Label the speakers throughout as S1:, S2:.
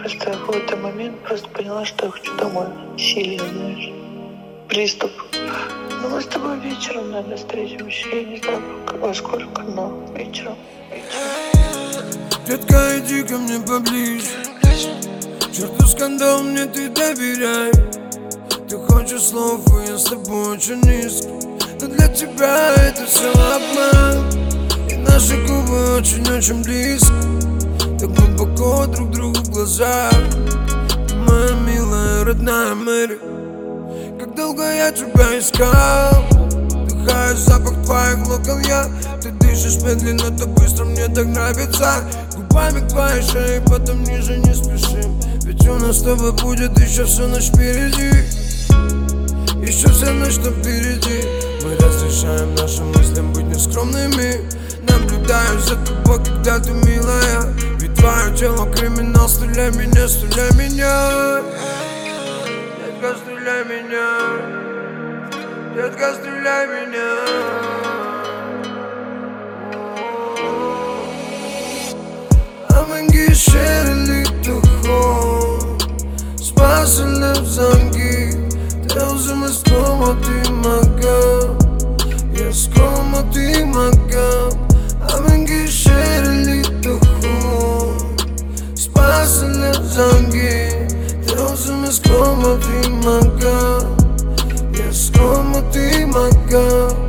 S1: просто в какой-то момент просто поняла, что я хочу домой. Сильно, знаешь. Приступ. Ну, мы с тобой вечером, наверное, встретимся. Я не знаю, во сколько, но вечером.
S2: Детка, иди ко мне поближе. Черту скандал, мне ты доверяй. Ты хочешь слов, и я с тобой очень низко. Но для тебя это все обман. И наши губы очень-очень близко. Так глубоко друг другу в глаза. Моя милая, родная Мэри, как долго я тебя искал. Вдыхаю запах твоих локон я. Ты дышишь медленно, так быстро, мне так нравится. Губами к твоей шее, потом ниже не спешим. Ведь у нас с тобой будет еще всю ночь впереди. Еще вся ночь там впереди. Мы разрешаем нашим мыслям быть нескромными. Наблюдаю за тобой, когда ты милая. Ведь твое тело криминал. Стреляй меня, стреляй меня. Детка, стреляй меня. Детка, стреляй меня. Hangi şehirlikte hon Spasile w zangi Te uzimy skomo ti magam Ja skomo ti magam Hangi şehirlikte hon Spasile w zangi Te uzimy skomo ti magam Ja skomo ti magam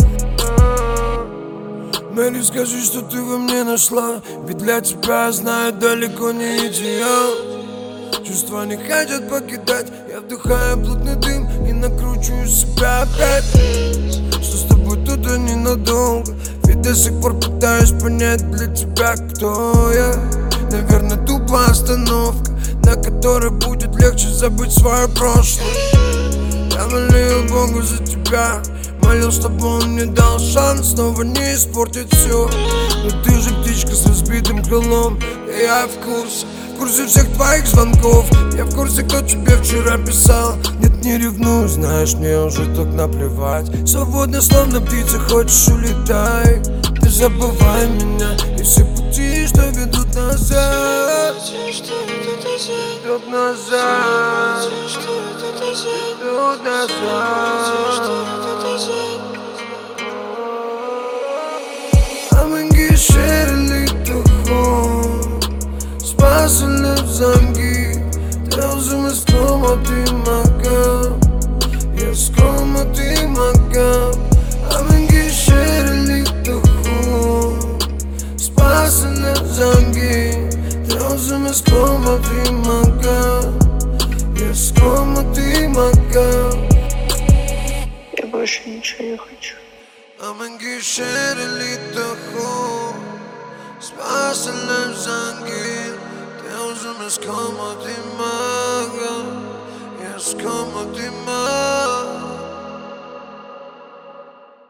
S2: Мэри, скажи, что ты во мне нашла. Ведь для тебя, я знаю, далеко не идеал. Чувства не хотят покидать. Я вдыхаю плотный дым и накручиваю себя опять. Что с тобой тут и ненадолго. Ведь до сих пор пытаюсь понять для тебя, кто я. Наверное, тупая остановка, на которой будет легче забыть свое прошлое. Я молил Богу за тебя. Молил, чтобы он мне дал шанс снова не испортить все. Но ты же птичка с разбитым крылом. И я в курсе всех твоих звонков. Я в курсе, кто тебе вчера писал. Нет, не ревную, знаешь, мне уже так наплевать. Свободно, словно птица, хочешь улетай. Ты забывай меня и все пути, что ведут назад. Ведут назад. Ведут назад. Hangi şehirlikte hon Spasile w zangi Te uzimy skomo ti magam Ja skomo ti magam Hangi şehirlikte hon Spasile w zangi Te uzimy skomo ti magam Ja skomo ti magam
S1: Я больше ничего не хочу.
S2: Hangi şehirlikte hon Spasile w zangi Te uzimy skomo ti magam Ja skomo ti magam